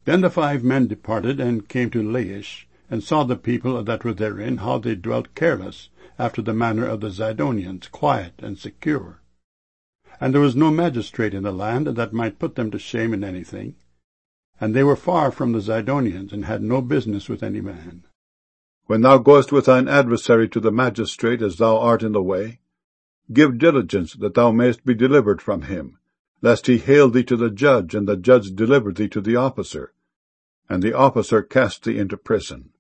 Then the 5 men departed, and came to Laish, and saw the people that were therein, how they dwelt careless, after the manner of the Zidonians, quiet and secure. And there was no magistrate in the land that might put them to shame in anything. And they were far from the Zidonians, and had no business with any man. When thou goest with thine adversary to the magistrate, as thou art in the way, give diligence that thou mayest be delivered from him, lest he hale thee to the judge, and the judge deliver thee to the officer, and the officer cast thee into prison.